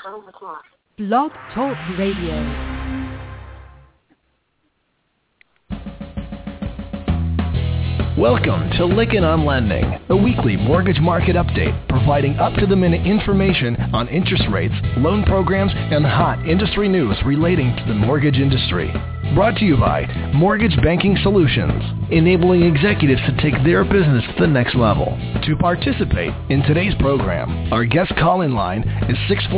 Blog Talk Radio. Welcome to Lykken on Lending, a weekly mortgage market update providing up-to-the-minute information on interest rates, loan programs, and hot industry news relating to the mortgage industry. Brought to you by Mortgage Banking Solutions, enabling executives to take their business to the next level. To participate in today's program, our guest call-in line is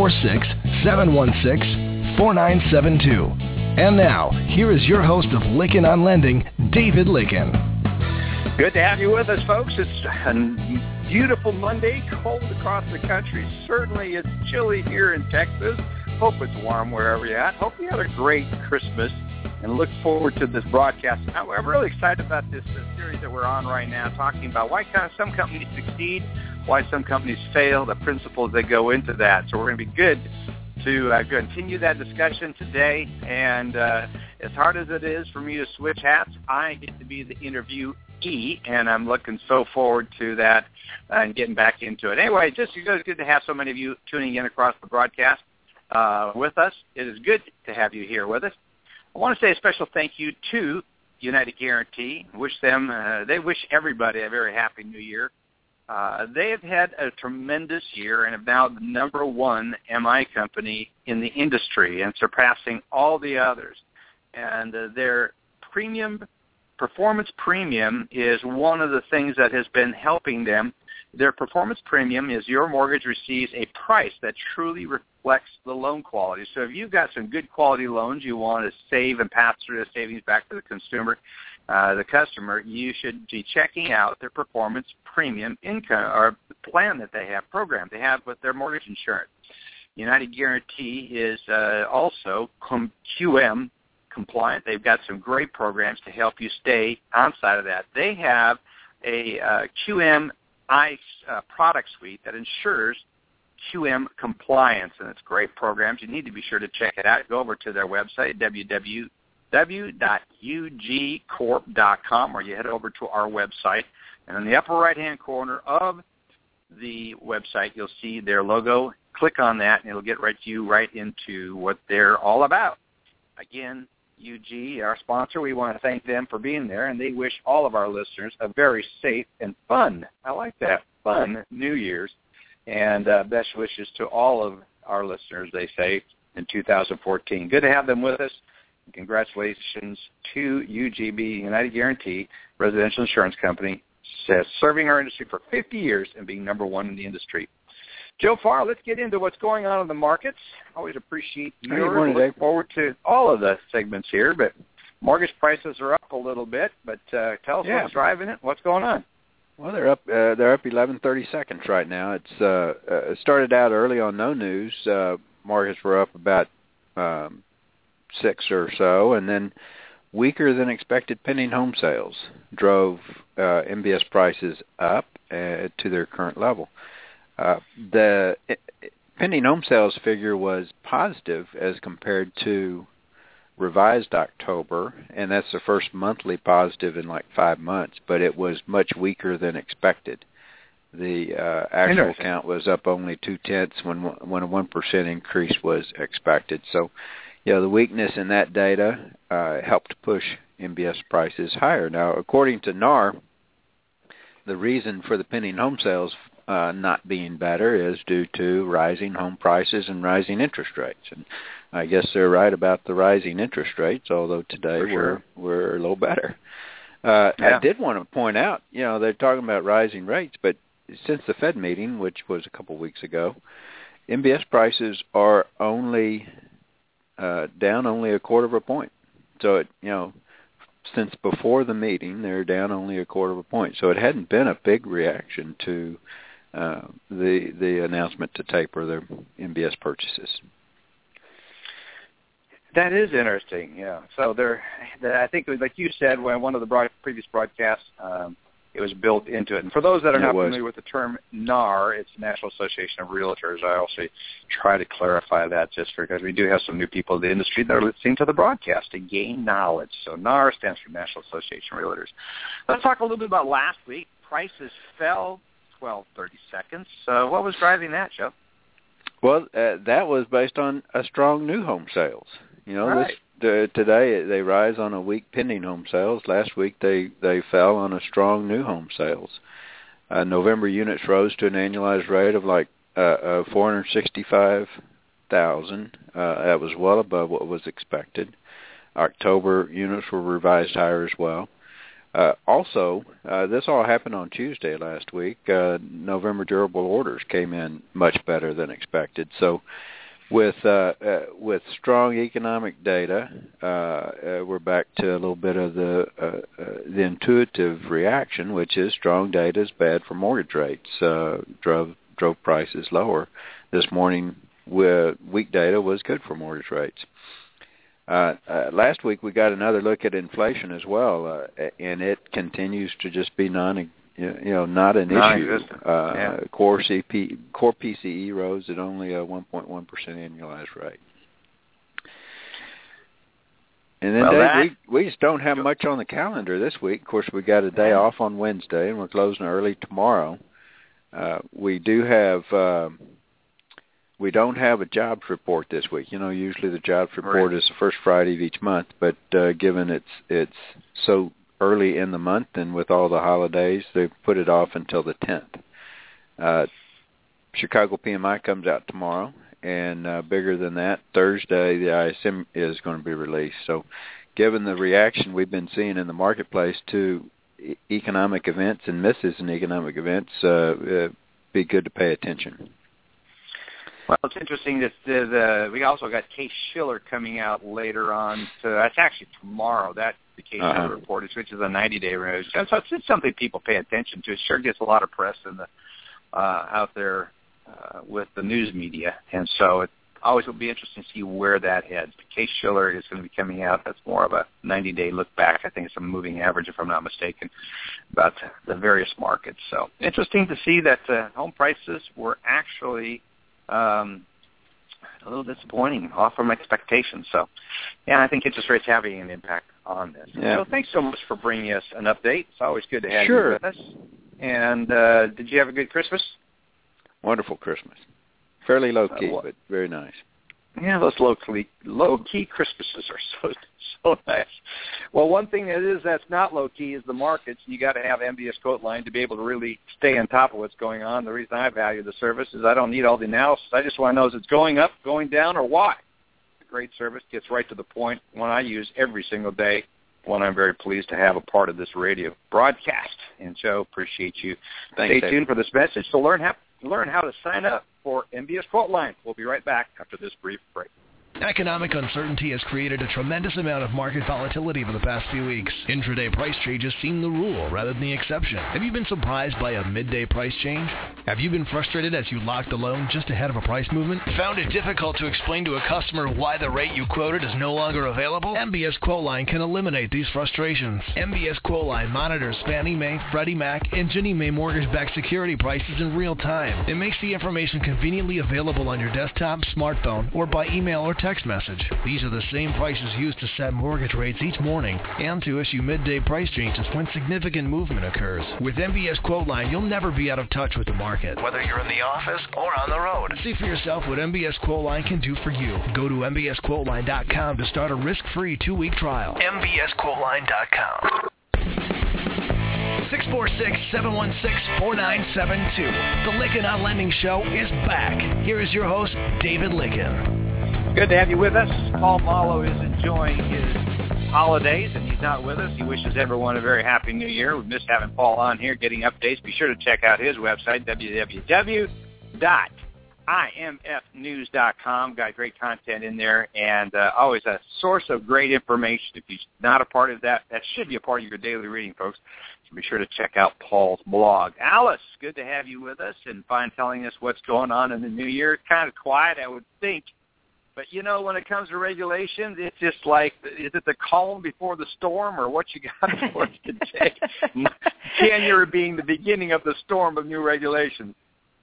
646-716-4972. And now, here is your host of Lykken on Lending, David Lykken. Good to have you with us, folks. It's a beautiful Monday, cold across the country. Certainly it's chilly here in Texas. Hope it's warm wherever you're at. Hope you had a great Christmas and look forward to this broadcast. I'm really excited about this series that we're on right now, talking about why some companies succeed, why some companies fail, the principles that go into that. So we're going to be good to continue that discussion today. And as hard as it is for me to switch hats, I get to be the interviewee, and I'm looking so forward to that and getting back into it. Anyway, just good to have so many of you tuning in across the broadcast with us. It is good to have you here with us. I want to say a special thank you to United Guaranty. They wish everybody a very happy new year. They have had a tremendous year and have now the number one MI company in the industry and surpassing all the others. And their performance premium is one of the things that has been helping them. Their performance premium is your mortgage receives a price that truly reflects the loan quality. So if you've got some good quality loans you want to save and pass through the savings back to the customer, you should be checking out their performance premium income or plan that they have, program they have with their mortgage insurance. United Guaranty is also QM compliant. They've got some great programs to help you stay on side of that. They have a QMI product suite that ensures QM compliance, and it's great programs. You need to be sure to check it out. Go over to their website, www.ugcorp.com, or you head over to our website. And in the upper right-hand corner of the website, you'll see their logo. Click on that, and it'll get you right into what they're all about. Again, UG, our sponsor, we want to thank them for being there, and they wish all of our listeners a very safe and fun, I like that, fun New Year's, and best wishes to all of our listeners, they say, in 2014. Good to have them with us. Congratulations to UGB, United Guaranty, Residential Insurance Company, serving our industry for 50 years and being number one in the industry. Joe Farr, let's get into what's going on in the markets. Always appreciate you. Looking forward to all of the segments here, but mortgage prices are up a little bit. But tell us what's driving it. What's going on? Well, they're up 11/32 right now. It started out early on no news. Mortgages were up about 6 or so, and then weaker than expected pending home sales drove MBS prices up to their current level. The pending home sales figure was positive as compared to revised October, and that's the first monthly positive in like 5 months, but it was much weaker than expected. The actual count was up only 0.2 when a 1% increase was expected. So, the weakness in that data helped push MBS prices higher. Now, according to NAR, the reason for the pending home sales not being better is due to rising home prices and rising interest rates. And I guess they're right about the rising interest rates, although today we're a little better. I did want to point out, they're talking about rising rates, but since the Fed meeting, which was a couple weeks ago, MBS prices are only down only 1/4 point. So, since before the meeting, they're down only 1/4 point. So it hadn't been a big reaction to the announcement to taper their MBS purchases. That is interesting, yeah. So I think it was, like you said, when one of the previous broadcasts, it was built into it. And for those that are not familiar with the term NAR, it's National Association of Realtors. I also try to clarify that just because we do have some new people in the industry that are listening to the broadcast to gain knowledge. So NAR stands for National Association of Realtors. Let's talk a little bit about last week. Prices fell 12/32. So what was driving that, Joe? Well, that was based on a strong new home sales. Right. Today they rise on a weak pending home sales. Last week they fell on a strong new home sales. November units rose to an annualized rate of like 465,000. That was well above what was expected. October units were revised higher as well. Also, this all happened on Tuesday last week. November durable orders came in much better than expected. So with strong economic data, we're back to a little bit of the intuitive reaction, which is strong data is bad for mortgage rates. Drove prices lower. This morning, weak data was good for mortgage rates. Last week we got another look at inflation as well, and it continues to just be not an issue. Core PCE rose at only a 1.1% annualized rate. And then Dave, we just don't have much on the calendar this week. Of course, we got a day off on Wednesday, and we're closing early tomorrow. We don't have a jobs report this week. Usually the jobs report is the first Friday of each month, but given it's so early in the month and with all the holidays, they put it off until the 10th. Chicago PMI comes out tomorrow, and bigger than that, Thursday the ISM is going to be released. So given the reaction we've been seeing in the marketplace to economic events and misses in economic events, be good to pay attention. Well, it's interesting that we also got Case-Shiller coming out later on. That's actually tomorrow. That's the Case-Shiller report, which is a 90-day range. So it's something people pay attention to. It sure gets a lot of press in the out there with the news media, and so it always will be interesting to see where that heads. Case-Shiller is going to be coming out. That's more of a 90-day look back. I think it's a moving average, if I'm not mistaken, about the various markets. So interesting to see that home prices were actually a little disappointing, off from expectations. So, yeah, I think interest rates having an impact on this. Yeah. So thanks so much for bringing us an update. It's always good to have you with us. And did you have a good Christmas? Wonderful Christmas. Fairly low-key, but very nice. Yeah, those low-key Christmases are so nice. Well, one thing that's not low-key is the markets. You got to have MBS Quote Line to be able to really stay on top of what's going on. The reason I value the service is I don't need all the analysis. I just want to know if it's going up, going down, or why. It's a great service, gets right to the point, one I use every single day, one I'm very pleased to have a part of this radio broadcast. And so appreciate you. Thanks, Stay tuned for this message to learn how to sign up for MBS Quote Line. We'll be right back after this brief break. Economic uncertainty has created a tremendous amount of market volatility over the past few weeks. Intraday price changes seem the rule rather than the exception. Have you been surprised by a midday price change? Have you been frustrated as you locked a loan just ahead of a price movement? Found it difficult to explain to a customer why the rate you quoted is no longer available? MBS Quote Line can eliminate these frustrations. MBS Quote Line monitors Fannie Mae, Freddie Mac, and Ginnie Mae mortgage-backed security prices in real time. It makes the information conveniently available on your desktop, smartphone, or by email or text message. These are the same prices used to set mortgage rates each morning and to issue midday price changes when significant movement occurs. With MBS Quote Line, you'll never be out of touch with the market, whether you're in the office or on the road. See for yourself what MBS Quote Line can do for you. Go to mbsquoteline.com to start a risk-free 2-week trial. mbsquoteline.com. 646-716-4972. The Lykken on Lending Show is back. Here is your host, David Lykken. Good to have you with us. Paul Malo is enjoying his holidays, and he's not with us. He wishes everyone a very happy new year. We've missed having Paul on here getting updates. Be sure to check out his website, www.imfnews.com. Got great content in there, and always a source of great information. If you're not a part of that, that should be a part of your daily reading, folks. So be sure to check out Paul's blog. Alice, good to have you with us and telling us what's going on in the new year. It's kind of quiet, I would think. But, when it comes to regulations, it's just like, is it the calm before the storm, or what you got for us today? January being the beginning of the storm of new regulations.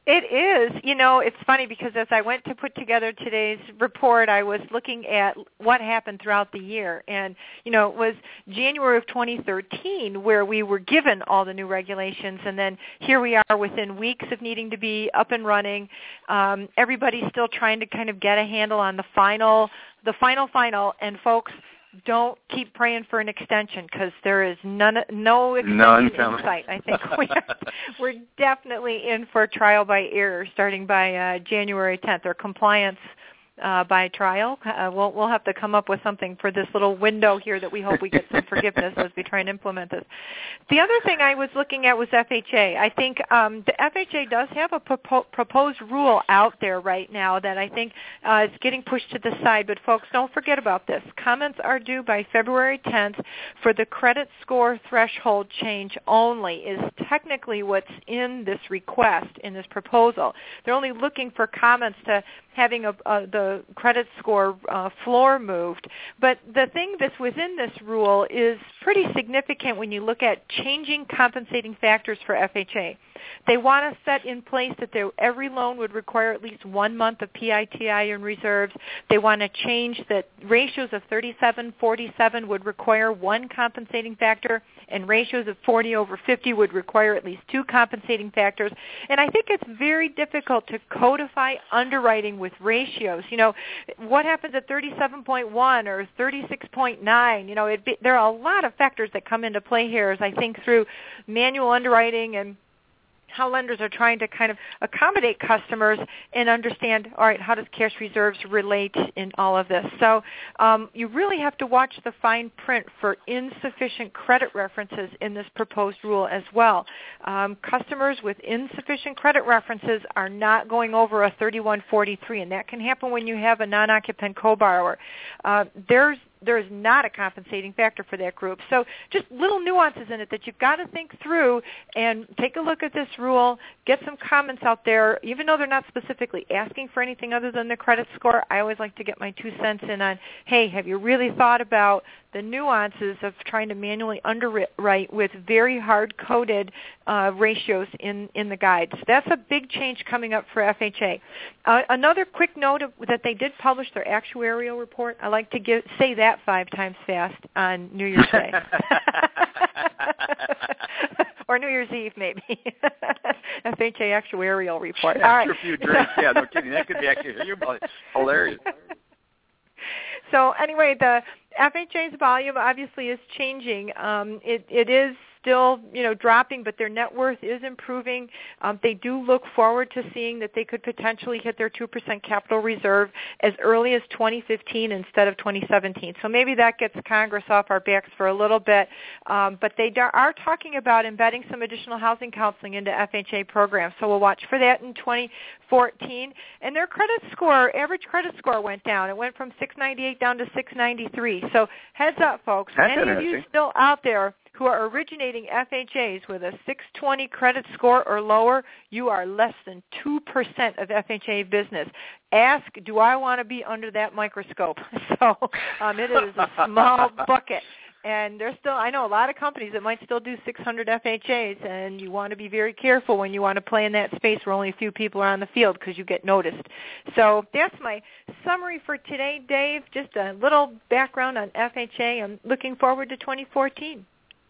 It is. It's funny because as I went to put together today's report, I was looking at what happened throughout the year. And, it was January of 2013 where we were given all the new regulations. And then here we are within weeks of needing to be up and running. Everybody's still trying to kind of get a handle on the final. And folks, don't keep praying for an extension because there is no extension in sight. I think we're definitely in for trial by error starting by January 10th, or compliance by trial. We'll have to come up with something for this little window here that we hope we get some forgiveness as we try and implement this. The other thing I was looking at was FHA. I think the FHA does have a proposed rule out there right now that I think is getting pushed to the side. But folks, don't forget about this. Comments are due by February 10th for the credit score threshold change only is technically what's in this request, in this proposal. They're only looking for comments to having the credit score floor moved. But the thing that's within this rule is pretty significant when you look at changing compensating factors for FHA. They want to set in place that every loan would require at least 1 month of PITI and reserves. They want to change that ratios of 37-47 would require 1 compensating factor, and ratios of 40/50 would require at least 2 compensating factors. And I think it's very difficult to codify underwriting with ratios. What happens at 37.1 or 36.9? There are a lot of factors that come into play here as I think through manual underwriting and how lenders are trying to kind of accommodate customers and understand, all right, how does cash reserves relate in all of this? So you really have to watch the fine print for insufficient credit references in this proposed rule as well. Customers with insufficient credit references are not going over a 3143, and that can happen when you have a non-occupant co-borrower. There's not a compensating factor for that group. So just little nuances in it that you've got to think through and take a look at this rule, get some comments out there. Even though they're not specifically asking for anything other than the credit score, I always like to get my 2 cents in on, hey, have you really thought about the nuances of trying to manually underwrite with very hard-coded ratios in the guides? That's a big change coming up for FHA. Another quick note that they did publish their actuarial report. I like to say that 5 times fast on New Year's Day. Or New Year's Eve, maybe. FHA actuarial report. All right. After a few drinks, yeah, no kidding. That could be actually hilarious. So anyway, the FHA's volume obviously is changing. It is still, dropping, but their net worth is improving. They do look forward to seeing that they could potentially hit their 2% capital reserve as early as 2015 instead of 2017. So maybe that gets Congress off our backs for a little bit. But they are talking about embedding some additional housing counseling into FHA programs. So we'll watch for that in 2014. And their average credit score went down. It went from 698 down to 693. So heads up, folks. That's any of you still out there who are originating FHAs with a 620 credit score or lower, you are less than 2% of FHA business. Ask, do I want to be under that microscope? So it is a small bucket. And I know a lot of companies that might still do 600 FHAs, and you want to be very careful when you want to play in that space where only a few people are on the field because you get noticed. So that's my summary for today, Dave. Just a little background on FHA. I'm looking forward to 2014.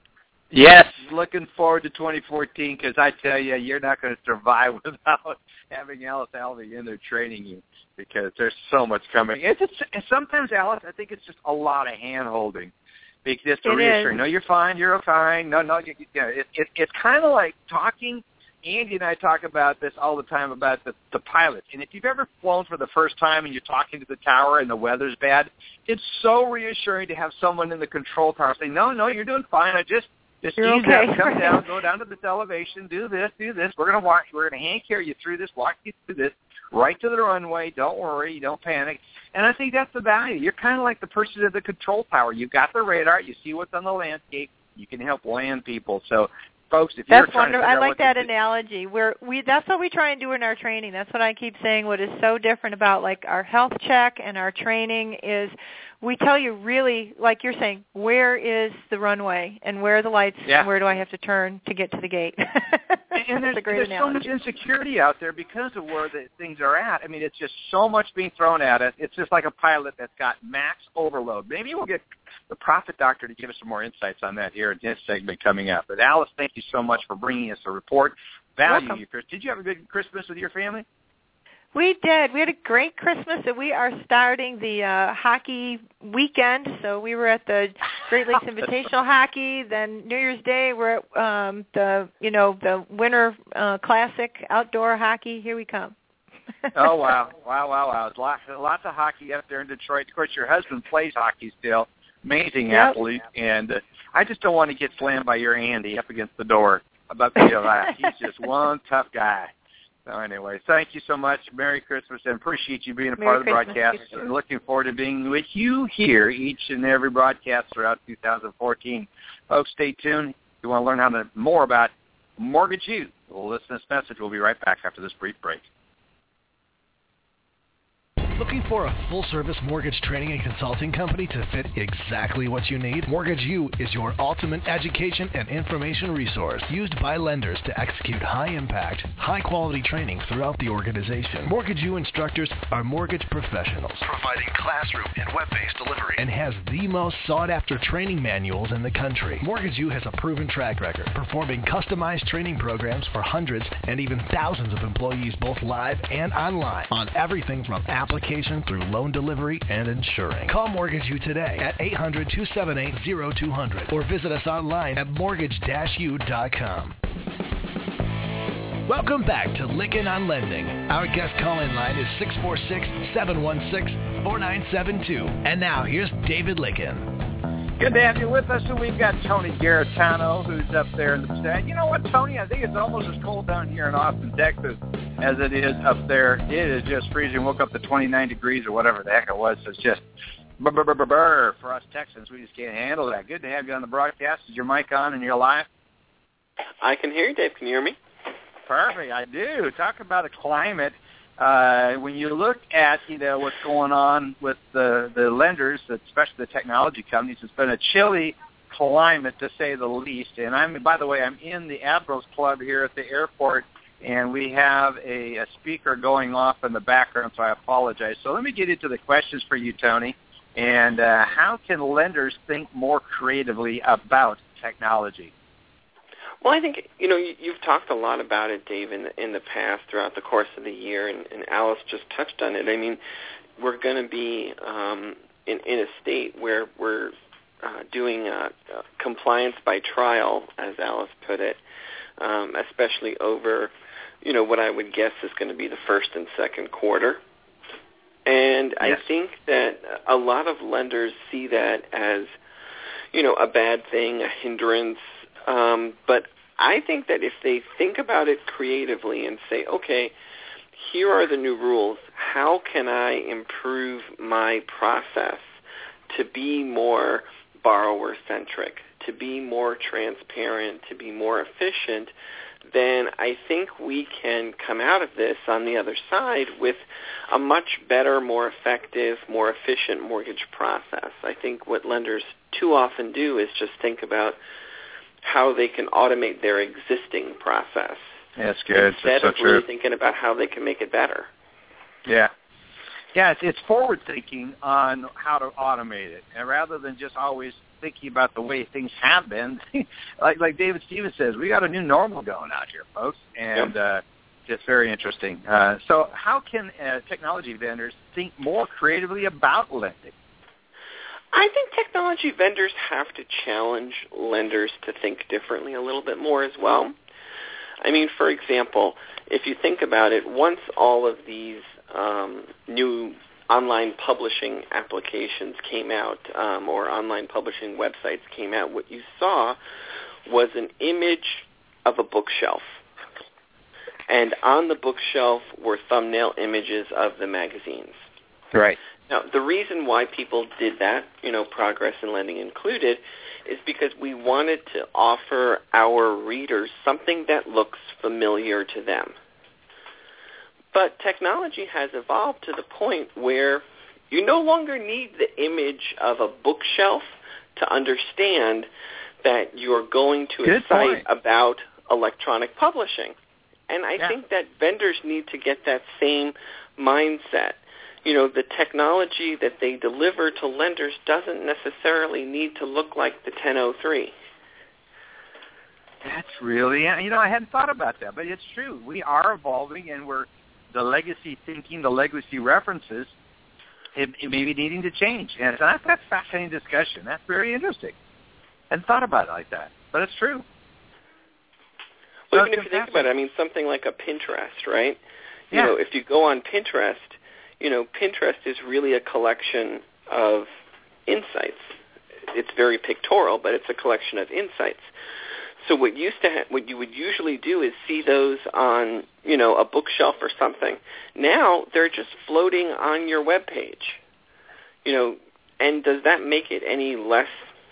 Yes, looking forward to 2014 because I tell you, you're not going to survive without having Alice Alvey in there training you because there's so much coming. Sometimes, Alice, I think it's just a lot of hand-holding. Because to reassure, no, you're fine, you're fine. No, it's kind of like talking. Andy and I talk about this all the time about the pilots. And if you've ever flown for the first time and you're talking to the tower and the weather's bad, it's so reassuring to have someone in the control tower say, no, you're doing fine. Just ease okay. Up, come down, go down to this elevation, do this. We're going to hand carry you through this, walk you through this, right to the runway. Don't worry, don't panic. And I think that's the value. You're kind of like the person at the control tower. You've got the radar. You see what's on the landscape. You can help land people. So, folks, if you're trying to figure out I like that analogy. That's what we try and do in our training. That's what I keep saying. What is so different about like our health check and our training is we tell you really, like you're saying, where is the runway and where are the lights and where do I have to turn to get to the gate? And That's a great there's analogy. so much insecurity out there because of where the things are at. I mean, it's just so much being thrown at it. It's just like a pilot that's got max overload. Maybe we'll get the Profit Doctor to give us some more insights on that here in this segment coming up. But Alice, thank you so much for bringing us a report. Value Welcome. you, Chris. Did you have a good Christmas with your family? We did. We had a great Christmas, and we are starting the hockey weekend. So we were at the Great Lakes Invitational Hockey. Then New Year's Day, we're at the Winter Classic outdoor hockey. Here we come. Oh, wow. Lots of hockey up there in Detroit. Of course, your husband plays hockey still. Amazing athlete. And I just don't want to get slammed by your Andy up against the door about the He's just one tough guy. So anyway, thank you so much. Merry Christmas, and appreciate you being a part of the broadcast. Looking forward to being with you here each and every broadcast throughout 2014. Folks, stay tuned. If you want to learn more about Mortgage U, listen to this message. We'll be right back after this brief break. Looking for a full-service mortgage training and consulting company to fit exactly what you need? Mortgage U is your ultimate education and information resource used by lenders to execute high-impact, high-quality training throughout the organization. Mortgage U instructors are mortgage professionals, providing classroom and web-based delivery, and has the most sought-after training manuals in the country. Mortgage U has a proven track record, performing customized training programs for hundreds and even thousands of employees, both live and online, on everything from application through loan delivery and insuring. Call Mortgage U today at 800-278-0200 or visit us online at mortgage-u.com. Welcome back to Lykken on Lending. Our guest call-in line is 646-716-4972. And now here's David Lykken. Good to have you with us. And we've got Tony Garitano, who's up there in the Pacific. You know what, Tony? I think it's almost as cold down here in Austin, Texas, as it is up there. It is just freezing. Woke up to 29 degrees or whatever the heck it was. So it's just burr for us Texans. We just can't handle that. Good to have you on the broadcast. Is your mic on and you're live? I can hear you, Dave. Can you hear me? Perfect. I do. Talk about a climate. When you look at what's going on with the lenders, especially the technology companies, it's been a chilly climate to say the least. And by the way, I'm in the Admirals Club here at the airport, and we have a speaker going off in the background, so I apologize. So let me get into the questions for you, Tony. And how can lenders think more creatively about technology? Well, I think, you've talked a lot about it, Dave, in the past throughout the course of the year, and Alice just touched on it. I mean, we're going to be in a state where we're doing compliance by trial, as Alice put it, especially over, what I would guess is going to be the first and second quarter. And yes. I think that a lot of lenders see that as, a bad thing, a hindrance. But I think that if they think about it creatively and say, okay, here are the new rules. How can I improve my process to be more borrower-centric, to be more transparent, to be more efficient? Then I think we can come out of this on the other side with a much better, more effective, more efficient mortgage process. I think what lenders too often do is just think about how they can automate their existing process. Yeah, that's good. Instead of really thinking about how they can make it better. Yeah. Yeah, it's forward thinking on how to automate it, and rather than just always thinking about the way things have been, like David Stevens says, we got a new normal going out here, folks, and it's very interesting. So how can technology vendors think more creatively about lending? I think technology vendors have to challenge lenders to think differently a little bit more as well. I mean, for example, if you think about it, once all of these new online publishing applications came out, or online publishing websites came out, what you saw was an image of a bookshelf. And on the bookshelf were thumbnail images of the magazines. Right. Now, the reason why people did that, Progress in Lending included, is because we wanted to offer our readers something that looks familiar to them. But technology has evolved to the point where you no longer need the image of a bookshelf to understand that you're going to a site about electronic publishing. And I think that vendors need to get that same mindset. The technology that they deliver to lenders doesn't necessarily need to look like the 1003. That's really, I hadn't thought about that, but it's true. We are evolving, and the legacy thinking, the legacy references, it may be needing to change. And that's a fascinating discussion. That's very interesting. I hadn't thought about it like that, but it's true. Well, even if you think about it, something like a Pinterest, right? If you go on Pinterest, Pinterest is really a collection of insights. It's very pictorial, but it's a collection of insights. So what you would usually do is see those on, a bookshelf or something. Now they're just floating on your web page. And does that make it any less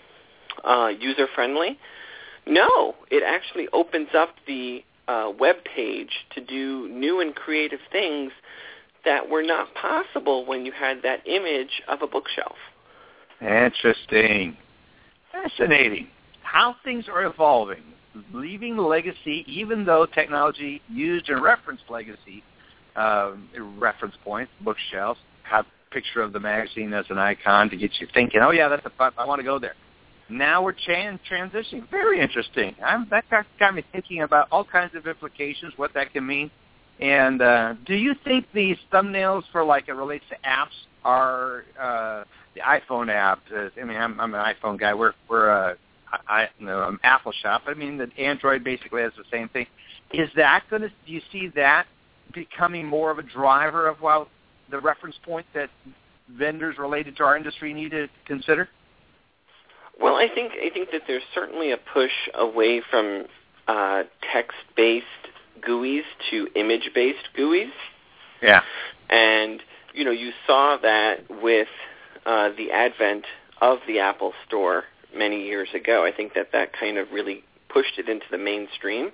user friendly? No, it actually opens up the web page to do new and creative things that were not possible when you had that image of a bookshelf. Interesting. Fascinating. How things are evolving, leaving legacy, even though technology used and referenced legacy, reference points, bookshelves, have a picture of the magazine as an icon to get you thinking, oh, yeah, that's I want to go there. Now we're transitioning. Very interesting. That got me thinking about all kinds of implications, what that can mean. And do you think these thumbnails for, it relates to apps are the iPhone app? I'm an iPhone guy. We're an Apple shop. The Android basically has the same thing. Is that do you see that becoming more of a driver of the reference point that vendors related to our industry need to consider? Well, I think that there's certainly a push away from text-based GUIs to image-based GUIs. Yeah. And, you saw that with the advent of the Apple Store many years ago. I think that kind of really pushed it into the mainstream.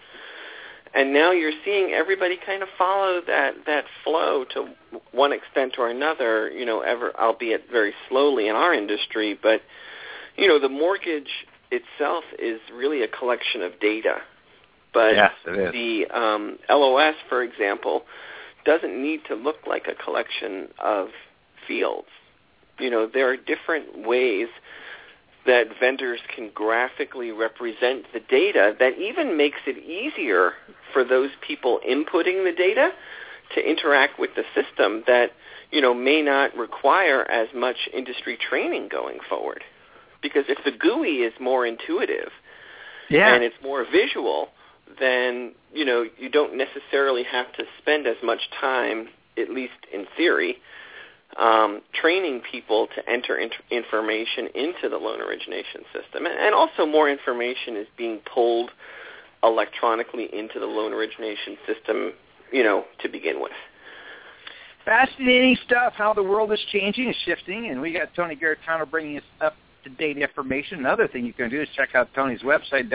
And now you're seeing everybody kind of follow that flow to one extent or another, albeit very slowly in our industry. But, the mortgage itself is really a collection of data. But yes, it is. The LOS, for example, doesn't need to look like a collection of fields. There are different ways that vendors can graphically represent the data that even makes it easier for those people inputting the data to interact with the system that, may not require as much industry training going forward. Because if the GUI is more intuitive and it's more visual, then, you don't necessarily have to spend as much time, at least in theory, training people to enter information into the loan origination system. And also more information is being pulled electronically into the loan origination system, to begin with. Fascinating stuff, how the world is changing and shifting, and we got Tony Garritano bringing us up-to-date information. Another thing you can do is check out Tony's website,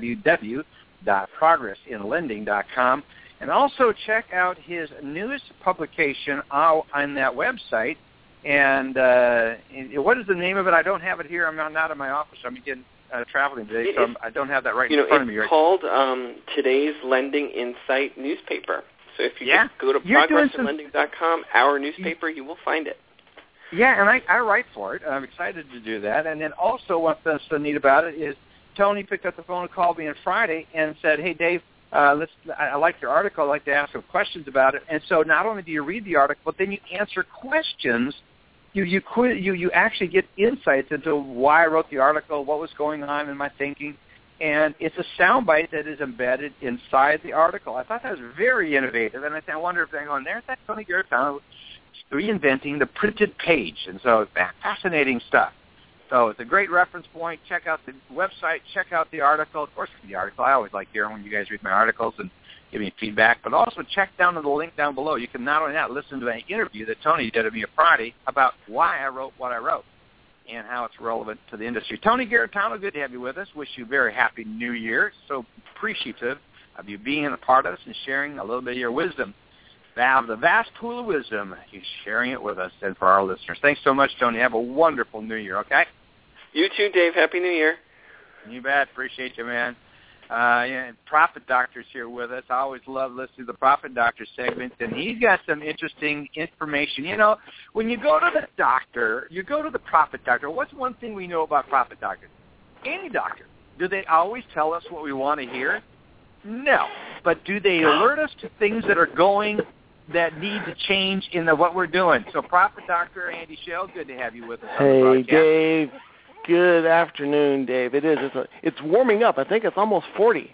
www.progressinlending.com, and also check out his newest publication on that website. And what is the name of it? I don't have it here. I'm not in my office. I'm again traveling today, so I don't have that right in front of me. It's called Today's Lending Insight Newspaper. So if you just go to progressinlending.com, our newspaper, you will find it. Yeah, and I write for it. I'm excited to do that. And then also what's so neat about it is Tony picked up the phone and called me on Friday and said, hey, Dave, I like your article. I'd like to ask some questions about it. And so not only do you read the article, but then you answer questions. You actually get insights into why I wrote the article, what was going on in my thinking. And it's a soundbite that is embedded inside the article. I thought that was very innovative. And I wonder if they're going, there's that Tony Garritano reinventing the printed page. And so fascinating stuff. So it's a great reference point. Check out the website. Check out the article. Of course, the article. I always like hearing when you guys read my articles and give me feedback. But also check down to the link down below. You can not only listen to an interview that Tony did of me on Friday about why I wrote what I wrote and how it's relevant to the industry. Tony Garritano, good to have you with us. Wish you a very happy New Year. So appreciative of you being a part of us and sharing a little bit of your wisdom. The vast pool of wisdom, you're sharing it with us and for our listeners. Thanks so much, Tony. Have a wonderful New Year, okay? You too, Dave. Happy New Year. You bet. Appreciate you, man. Profit Doctor's here with us. I always love listening to the Profit Doctor segment, and he's got some interesting information. You know, when you go to the doctor, you go to the Profit Doctor. What's one thing we know about Profit Doctors? Any doctor. Do they always tell us what we want to hear? No. But do they alert us to things that are going that need to change in what we're doing? So Profit Doctor Andy Schell, good to have you with us on the broadcast. Hey, Dave. Good afternoon, Dave. It is. It's warming up. I think it's almost 40.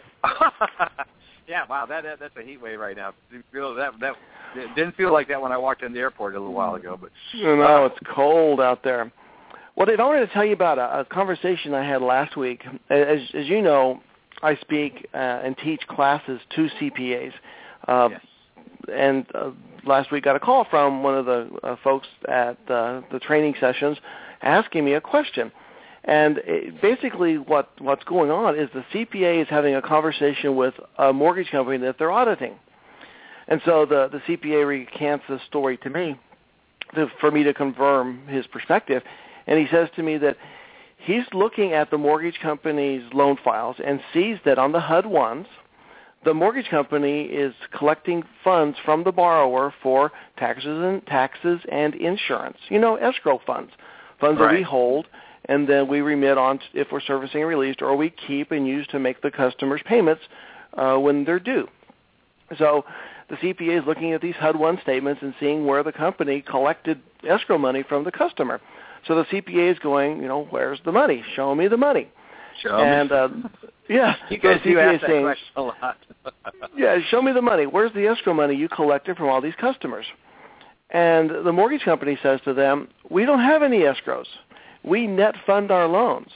Yeah, wow, that's a heat wave right now. That it didn't feel like that when I walked in the airport a little while ago. But no, it's cold out there. Well, Dave, I wanted to tell you about a conversation I had last week. As you know, I speak and teach classes to CPAs. Yes. And last week got a call from one of the folks at the training sessions asking me a question. And basically what's going on is the CPA is having a conversation with a mortgage company that they're auditing. And so the CPA recants this story to me for me to confirm his perspective. And he says to me that he's looking at the mortgage company's loan files and sees that on the HUD-1s, the mortgage company is collecting funds from the borrower for taxes and insurance, escrow funds right. that we hold and then we remit on if we're servicing and released, or we keep and use to make the customer's payments when they're due. So the CPA is looking at these HUD-1 statements and seeing where the company collected escrow money from the customer. So the CPA is going, where's the money? Show me the money. Show me. Yeah. You guys do ask that question a lot. Yeah, show me the money. Where's the escrow money you collected from all these customers? And the mortgage company says to them, we don't have any escrows. We net fund our loans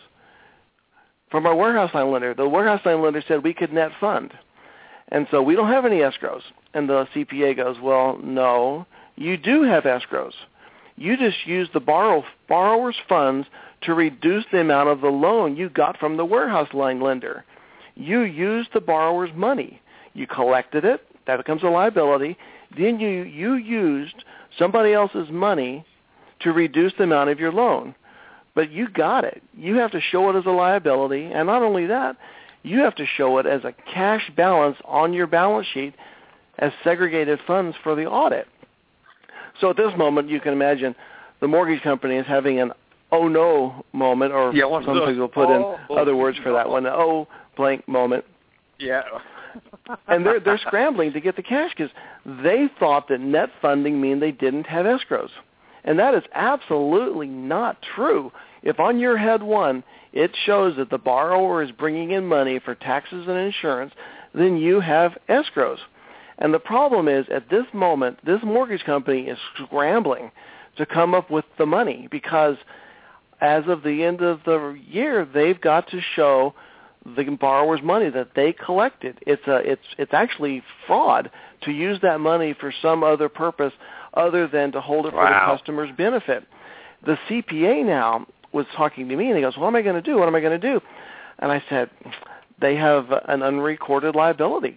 from our warehouse line lender. The warehouse line lender said we could net fund. And so we don't have any escrows. And the CPA goes, well, no, you do have escrows. You just use the borrower's funds to reduce the amount of the loan you got from the warehouse line lender. You used the borrower's money. You collected it. That becomes a liability. Then you used somebody else's money to reduce the amount of your loan. But you got it. You have to show it as a liability. And not only that, you have to show it as a cash balance on your balance sheet as segregated funds for the audit. So at this moment, you can imagine the mortgage company is having an oh no moment, or some people put in other words for that one, oh blank moment. Yeah. And they're scrambling to get the cash because they thought that net funding mean they didn't have escrows. And that is absolutely not true. If on your HUD-1 it shows that the borrower is bringing in money for taxes and insurance, then you have escrows. And the problem is, at this moment, this mortgage company is scrambling to come up with the money because as of the end of the year, they've got to show the borrower's money that they collected. It's actually fraud to use that money for some other purpose other than to hold it for the customer's benefit. The CPA now was talking to me, and he goes, what am I going to do? What am I going to do? And I said, they have an unrecorded liability.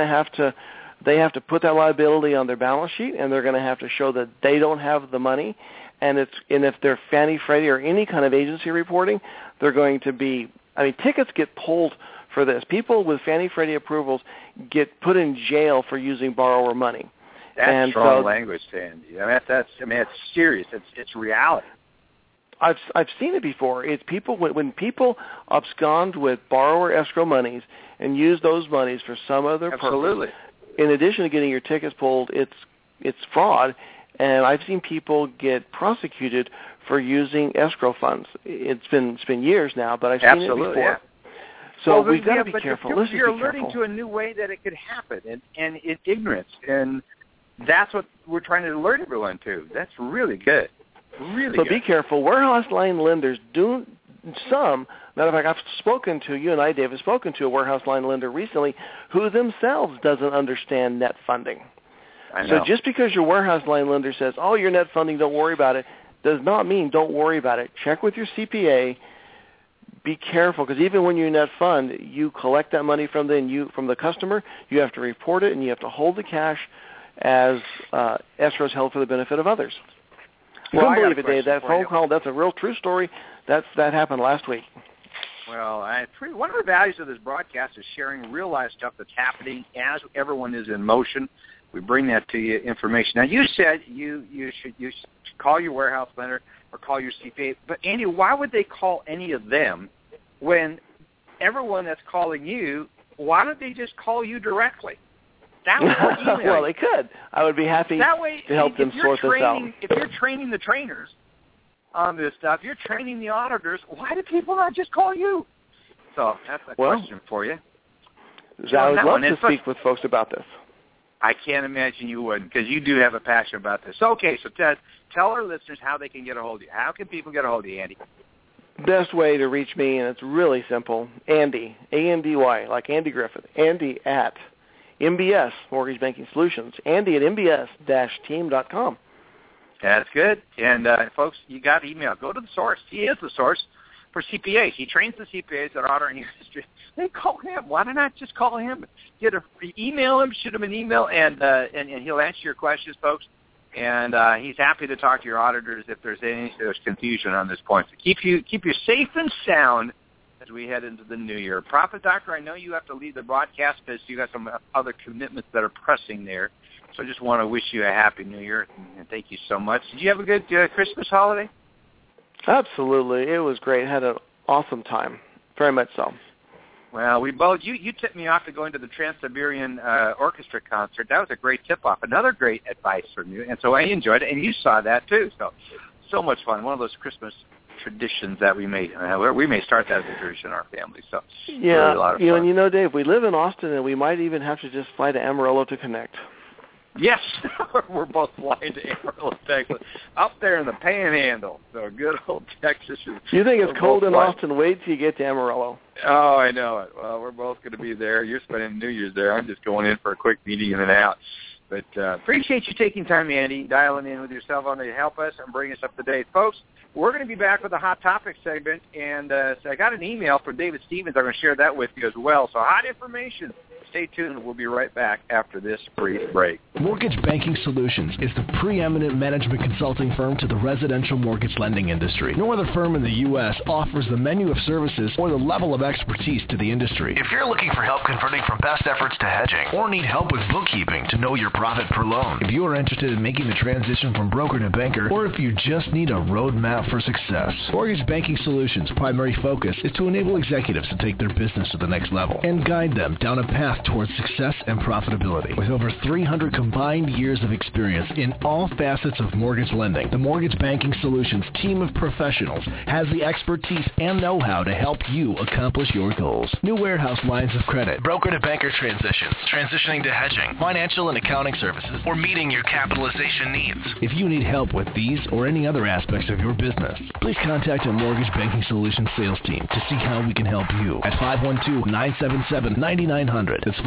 They have to put that liability on their balance sheet, and they're going to have to show that they don't have the money. And if they're Fannie, Freddie, or any kind of agency reporting, they're going to be, tickets get pulled for this. People with Fannie, Freddie approvals get put in jail for using borrower money. That's strong language, Sandy. It's serious. It's reality. I've seen it before. It's people when people abscond with borrower escrow monies and use those monies for some other purpose. In addition to getting your tickets pulled, it's fraud, and I've seen people get prosecuted for using escrow funds. It's been years now, but I've seen it before. Yeah. So we've got to be careful. You're alerting to a new way that it could happen, and in ignorance, and that's what we're trying to alert everyone to. That's really good. Really good. Be careful. Warehouse line lenders do some. Matter of fact, you and I, Dave, have spoken to a warehouse line lender recently who themselves doesn't understand net funding. I know. So just because your warehouse line lender says, oh, you're net funding, don't worry about it, does not mean don't worry about it. Check with your CPA. Be careful, because even when you net fund, you collect that money from the customer. You have to report it, and you have to hold the cash as escrows held for the benefit of others. Well, couldn't believe it, Dave. That phone call, that's a real true story. That happened last week. Well, one of the values of this broadcast is sharing real-life stuff that's happening as everyone is in motion. We bring that to you, information. Now, you said you should call your warehouse lender or call your CPA. But, Andy, why would they call any of them when everyone that's calling you, why don't they just call you directly? That way, email well, they could. I would be happy to help them sort this out. If you're training the trainers on this stuff, you're training the auditors, why do people not just call you? So that's a question for you. I would love to speak with folks about this. I can't imagine you wouldn't, because you do have a passion about this. Okay, so Ted, tell our listeners how they can get a hold of you. How can people get a hold of you, Andy? Best way to reach me, and it's really simple, Andy, A-N-D-Y, like Andy Griffith, Andy at MBS Mortgage Banking Solutions, Andy at mbs-team.com. That's good. And, folks, you got email. Go to the source. He is the source for CPAs. He trains the CPAs that are in your industry. They call him. Why not just call him? Email him, shoot him an email, and he'll answer your questions, folks. And he's happy to talk to your auditors if there's confusion on this point. So keep you safe and sound as we head into the new year. Profit Doctor, I know you have to leave the broadcast because you got some other commitments that are pressing there. So I just want to wish you a happy new year, and thank you so much. Did you have a good Christmas holiday? Absolutely. It was great. Had an awesome time. Very much so. Well, we both, you tipped me off to going to the Trans-Siberian Orchestra concert. That was a great tip-off. Another great advice from you. And so I enjoyed it, and you saw that too. So much fun. One of those Christmas traditions that we may start that as a tradition in our family. So yeah, really a lot of fun. And Dave, we live in Austin, and we might even have to just fly to Amarillo to connect. Yes, we're both flying to Amarillo, Texas, up there in the Panhandle. So good old Texas. You think it's cold in Austin? Wait till you get to Amarillo. Oh, I know it. Well, we're both going to be there. You're spending New Year's there. I'm just going in for a quick meeting and then out. But appreciate you taking time, Andy, dialing in with your cell phone to help us and bring us up to date. Folks, we're going to be back with a Hot Topics segment, and so I got an email from David Stevens. I'm going to share that with you as well. So hot information. Stay tuned. We'll be right back after this brief break. Mortgage Banking Solutions is the preeminent management consulting firm to the residential mortgage lending industry. No other firm in the U.S. offers the menu of services or the level of expertise to the industry. If you're looking for help converting from best efforts to hedging, or need help with bookkeeping to know your profit per loan, if you are interested in making the transition from broker to banker, or if you just need a roadmap for success, Mortgage Banking Solutions' primary focus is to enable executives to take their business to the next level and guide them down a path towards success and profitability. With over 300 combined years of experience in all facets of mortgage lending, the Mortgage Banking Solutions team of professionals has the expertise and know-how to help you accomplish your goals. New warehouse lines of credit, broker to banker transitions, transitioning to hedging, financial and accounting services, or meeting your capitalization needs. If you need help with these or any other aspects of your business, please contact our Mortgage Banking Solutions sales team to see how we can help you at 512-977-9900. That's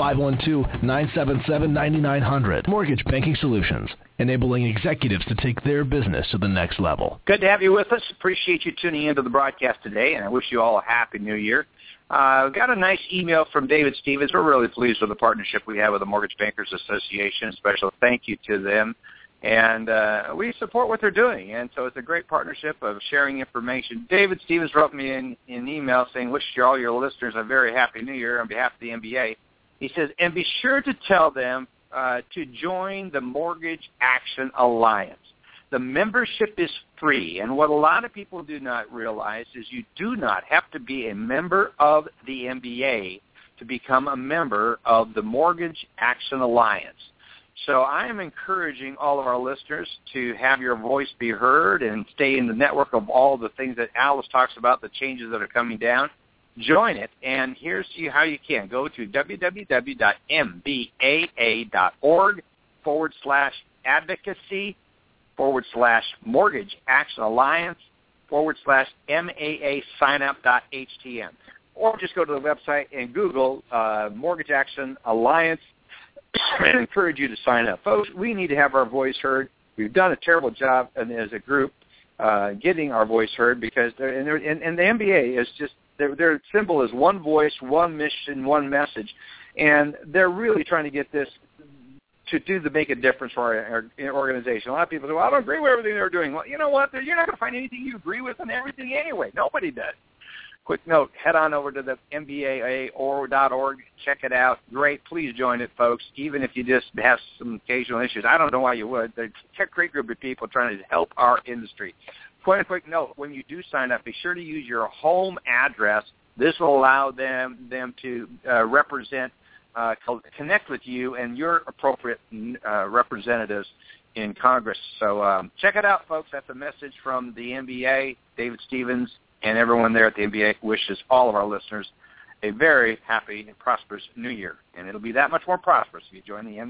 512-977-9900. Mortgage Banking Solutions, enabling executives to take their business to the next level. Good to have you with us. Appreciate you tuning into the broadcast today, and I wish you all a happy new year. Got a nice email from David Stevens. We're really pleased with the partnership we have with the Mortgage Bankers Association. Special thank you to them. And we support what they're doing. And so it's a great partnership of sharing information. David Stevens wrote me an email saying, wish all your listeners a very happy new year on behalf of the MBA. He says, and be sure to tell them to join the Mortgage Action Alliance. The membership is free, and what a lot of people do not realize is you do not have to be a member of the MBA to become a member of the Mortgage Action Alliance. So I am encouraging all of our listeners to have your voice be heard and stay in the network of all the things that Alice talks about, the changes that are coming down. Join it, and here's how you can. Go to www.mbaa.org/advocacy/Mortgage Action Alliance /MAA signup.htm. Or just go to the website and Google Mortgage Action Alliance and encourage you to sign up. Folks, we need to have our voice heard. We've done a terrible job as a group getting our voice heard because the MBA is just, their symbol is one voice, one mission, one message, and they're really trying to get this to make a difference for our organization. A lot of people say, well, I don't agree with everything they're doing. Well, you know what? You're not going to find anything you agree with on everything anyway. Nobody does. Quick note, head on over to the MBAA.org. Check it out. Great. Please join it, folks, even if you just have some occasional issues. I don't know why you would. They're a great group of people trying to help our industry. Quick note, when you do sign up, be sure to use your home address. This will allow them to connect with you and your appropriate representatives in Congress. So check it out, folks. That's a message from the NBA. David Stevens and everyone there at the NBA wishes all of our listeners a very happy and prosperous New Year. And it'll be that much more prosperous if you join the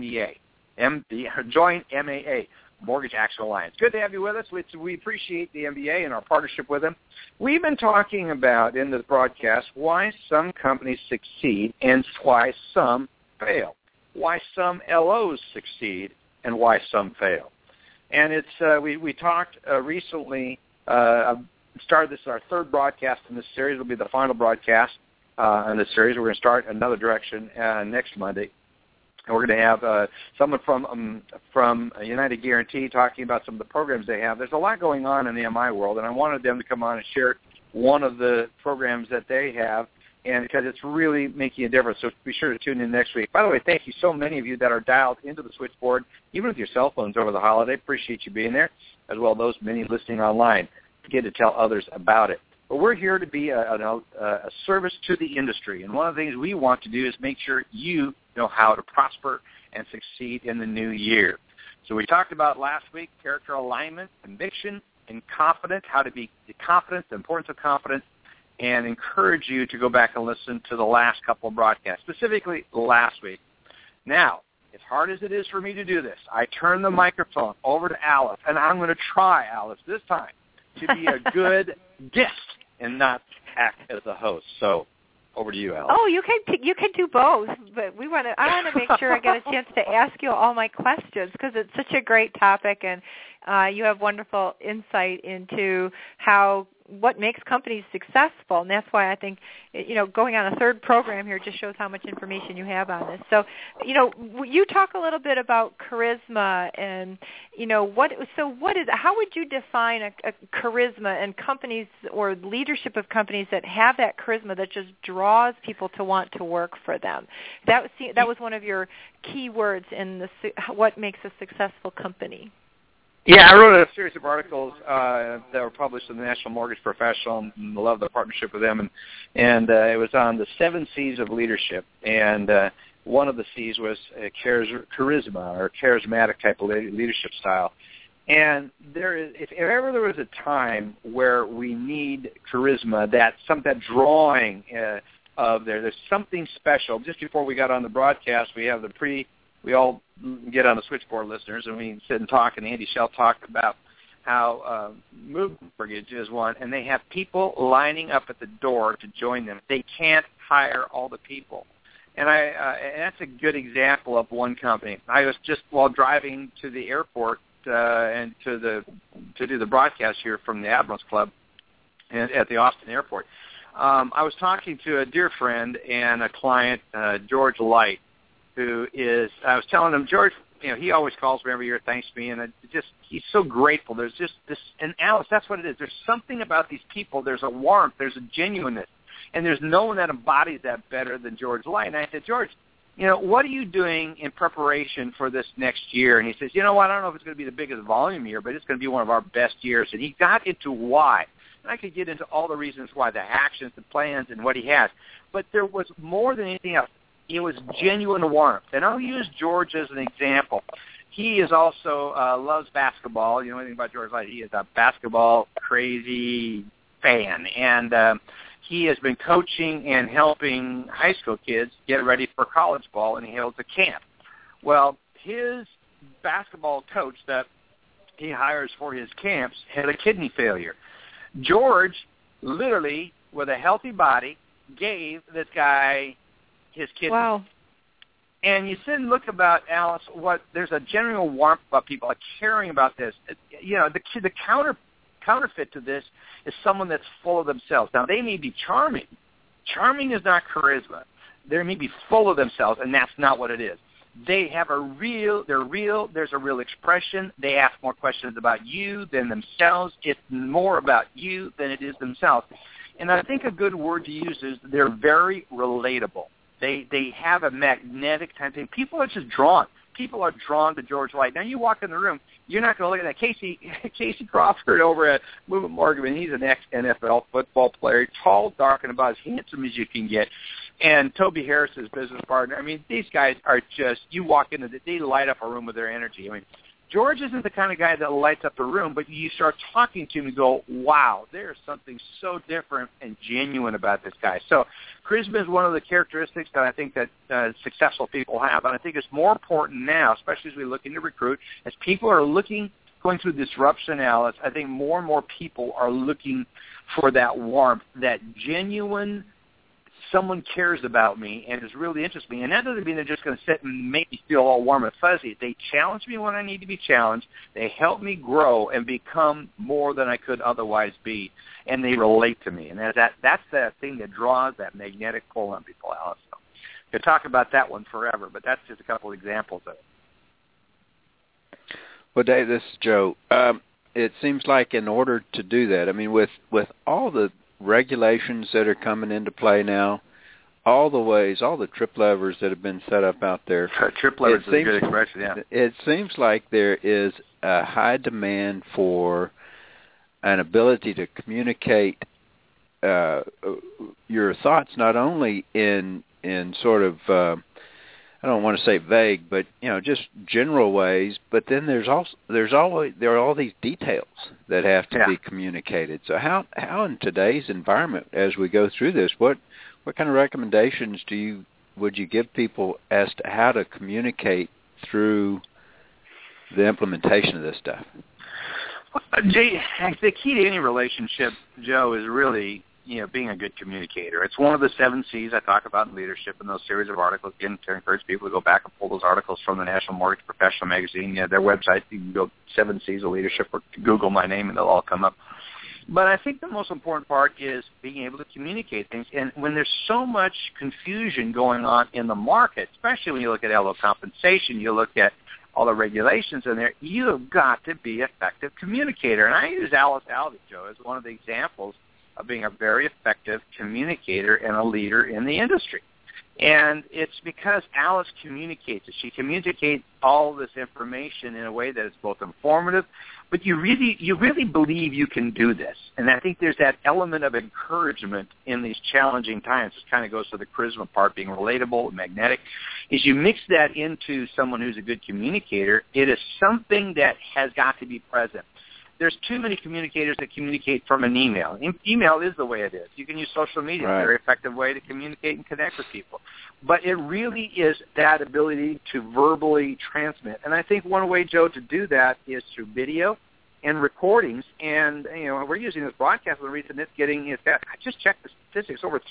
join MAA, Mortgage Action Alliance. Good to have you with us. We appreciate the MBA and our partnership with them. We've been talking about in the broadcast why some companies succeed and why some fail, why some LOs succeed and why some fail. And it's we talked recently, started this our third broadcast in this series. It'll be the final broadcast in this series. We're going to start another direction next Monday. And we're going to have someone from United Guarantee talking about some of the programs they have. There's a lot going on in the MI world, and I wanted them to come on and share one of the programs that they have, and because it's really making a difference. So be sure to tune in next week. By the way, thank you so many of you that are dialed into the switchboard, even with your cell phones over the holiday. Appreciate you being there, as well as those many listening online. Get to tell others about it. But we're here to be a service to the industry, and one of the things we want to do is make sure you know how to prosper and succeed in the new year. So we talked about last week character alignment, conviction, and confidence, how to be confident, the importance of confidence, and encourage you to go back and listen to the last couple of broadcasts, specifically last week. Now, as hard as it is for me to do this, I turn the microphone over to Alice, and I'm going to try, Alice, this time, to be a good guest and not act as a host. So over to you, Alice. Oh, you can do both, but I want to make sure I get a chance to ask you all my questions because it's such a great topic, and you have wonderful insight into what makes companies successful, and that's why I think, going on a third program here just shows how much information you have on this. So, you talk a little bit about charisma and, how would you define a charisma in companies or leadership of companies that have that charisma that just draws people to want to work for them? That was one of your key words in what makes a successful company. Yeah, I wrote a series of articles that were published in the National Mortgage Professional, and I love the partnership with them. And it was on the 7 C's of leadership, and one of the C's was charisma or charismatic type of leadership style. And if ever there was a time where we need charisma, that drawing there's something special. Just before we got on the broadcast, we have we all get on the switchboard, listeners, and we sit and talk, and Andy Schell talked about how Movement Mortgage is one, and they have people lining up at the door to join them. They can't hire all the people. And and that's a good example of one company. I was just, while driving to the airport and to do the broadcast here from the Admirals Club at the Austin Airport, I was talking to a dear friend and a client, George Light, I was telling him, George, he always calls me every year, thanks me, and he's so grateful. There's just this, and Alice, that's what it is. There's something about these people. There's a warmth, there's a genuineness, and there's no one that embodies that better than George Light. And I said, George, what are you doing in preparation for this next year? And he says, I don't know if it's going to be the biggest volume year, but it's going to be one of our best years. And he got into why. And I could get into all the reasons why, the actions, the plans, and what he has. But there was more than anything else. It was genuine warmth. And I'll use George as an example. He is also loves basketball. You know anything about George Light? He is a basketball crazy fan. And he has been coaching and helping high school kids get ready for college ball, and he holds a camp. Well, his basketball coach that he hires for his camps had a kidney failure. George, literally, with a healthy body, gave this guy his kidney. Wow. And you sit and look about, Alice, there's a general warmth about people, like caring about this. The counterfeit to this is someone that's full of themselves. Now, they may be charming. Charming is not charisma. They may be full of themselves, and that's not what it is. They have there's a real expression. They ask more questions about you than themselves. It's more about you than it is themselves. And I think a good word to use is they're very relatable. They have a magnetic type thing. People are just drawn. People are drawn to George Light. Now, you walk in the room, you're not going to look at that. Casey Crawford over at Movement Mortgage, he's an ex-NFL football player, tall, dark, and about as handsome as you can get. And Toby Harris, his business partner. I mean, these guys are just, you walk into they light up a room with their energy. I mean, George isn't the kind of guy that lights up a room, but you start talking to him and go, wow, there's something so different and genuine about this guy. So charisma is one of the characteristics that I think that successful people have. And I think it's more important now, especially as we look into recruit, as people are going through disruption analysis, I think more and more people are looking for that warmth, that genuine someone cares about me and is really interested in me. And that doesn't mean they're just going to sit and make me feel all warm and fuzzy. They challenge me when I need to be challenged. They help me grow and become more than I could otherwise be. And they relate to me. And that's the thing that draws that magnetic pull on people, Alice. So you could talk about that one forever, but that's just a couple examples of it. Well, Dave, this is Joe. It seems like in order to do that, I mean, with all the regulations that are coming into play now, all the trip levers that have been set up out there. Trip levers is a good expression, yeah. It seems like there is a high demand for an ability to communicate your thoughts not only in sort of I don't want to say vague, but just general ways. But then there are all these details that have to be communicated. So how in today's environment, as we go through this, what kind of recommendations would you give people as to how to communicate through the implementation of this stuff? Jay, the key to any relationship, Joe, is really being a good communicator. It's one of the 7 C's I talk about in leadership in those series of articles. Again, to encourage people to go back and pull those articles from the National Mortgage Professional Magazine. Their website, you can go 7 C's of Leadership or Google my name and they'll all come up. But I think the most important part is being able to communicate things. And when there's so much confusion going on in the market, especially when you look at LO compensation, you look at all the regulations in there, you've got to be an effective communicator. And I use Alice Alvey, Joe, as one of the examples of being a very effective communicator and a leader in the industry. And it's because Alice communicates it. She communicates all this information in a way that is both informative, but you really believe you can do this. And I think there's that element of encouragement in these challenging times. This kind of goes to the charisma part, being relatable and magnetic. As you mix that into someone who's a good communicator, it is something that has got to be present. There's too many communicators that communicate from an email. Email is the way it is. You can use social media, a very effective way to communicate and connect with people. But it really is that ability to verbally transmit. And I think one way, Joe, to do that is through video and recordings. And, we're using this broadcast the reason I just checked the statistics, over